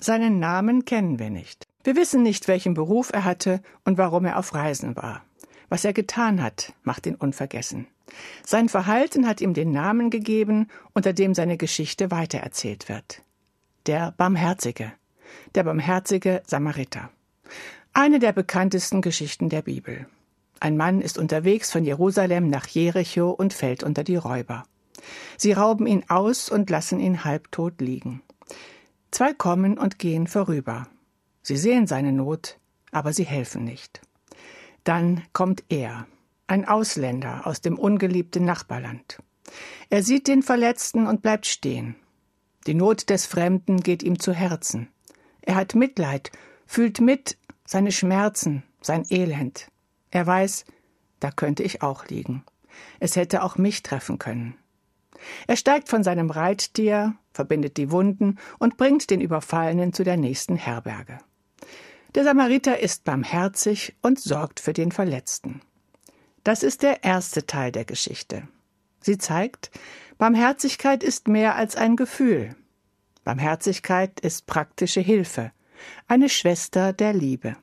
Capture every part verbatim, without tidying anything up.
Seinen Namen kennen wir nicht. Wir wissen nicht, welchen Beruf er hatte und warum er auf Reisen war. Was er getan hat, macht ihn unvergessen. Sein Verhalten hat ihm den Namen gegeben, unter dem seine Geschichte weitererzählt wird. Der Barmherzige, der barmherzige Samariter. Eine der bekanntesten Geschichten der Bibel. Ein Mann ist unterwegs von Jerusalem nach Jericho und fällt unter die Räuber. Sie rauben ihn aus und lassen ihn halbtot liegen. Zwei kommen und gehen vorüber. Sie sehen seine Not, aber sie helfen nicht. Dann kommt er, ein Ausländer aus dem ungeliebten Nachbarland. Er sieht den Verletzten und bleibt stehen. Die Not des Fremden geht ihm zu Herzen. Er hat Mitleid, fühlt mit seine Schmerzen, sein Elend. Er weiß, da könnte ich auch liegen. Es hätte auch mich treffen können. Er steigt von seinem Reittier, verbindet die Wunden und bringt den Überfallenen zu der nächsten Herberge. Der Samariter ist barmherzig und sorgt für den Verletzten. Das ist der erste Teil der Geschichte. Sie zeigt, Barmherzigkeit ist mehr als ein Gefühl. Barmherzigkeit ist praktische Hilfe, eine Schwester der Liebe.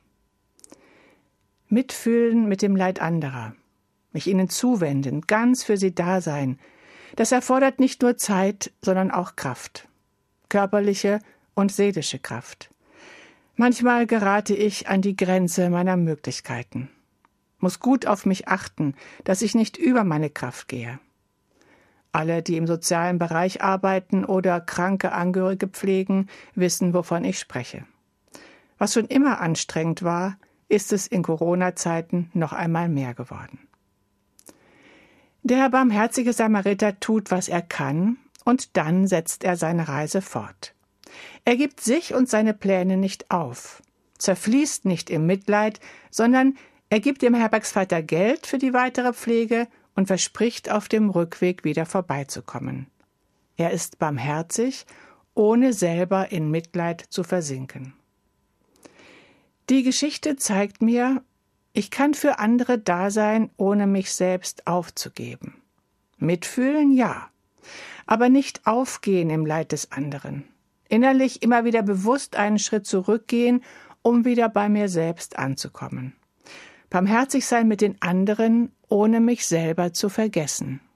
Mitfühlen mit dem Leid anderer, mich ihnen zuwenden, ganz für sie da sein, das erfordert nicht nur Zeit, sondern auch Kraft, körperliche und seelische Kraft. Manchmal gerate ich an die Grenze meiner Möglichkeiten, muss gut auf mich achten, dass ich nicht über meine Kraft gehe. Alle, die im sozialen Bereich arbeiten oder kranke Angehörige pflegen, wissen, wovon ich spreche. Was schon immer anstrengend war, ist es in Corona-Zeiten noch einmal mehr geworden. Der barmherzige Samariter tut, was er kann, und dann setzt er seine Reise fort. Er gibt sich und seine Pläne nicht auf, zerfließt nicht im Mitleid, sondern er gibt dem Herbergsvater Geld für die weitere Pflege und verspricht, auf dem Rückweg wieder vorbeizukommen. Er ist barmherzig, ohne selber in Mitleid zu versinken. Die Geschichte zeigt mir, ich kann für andere da sein, ohne mich selbst aufzugeben. Mitfühlen, ja, aber nicht aufgehen im Leid des anderen. Innerlich immer wieder bewusst einen Schritt zurückgehen, um wieder bei mir selbst anzukommen. Barmherzig sein mit den anderen, ohne mich selber zu vergessen.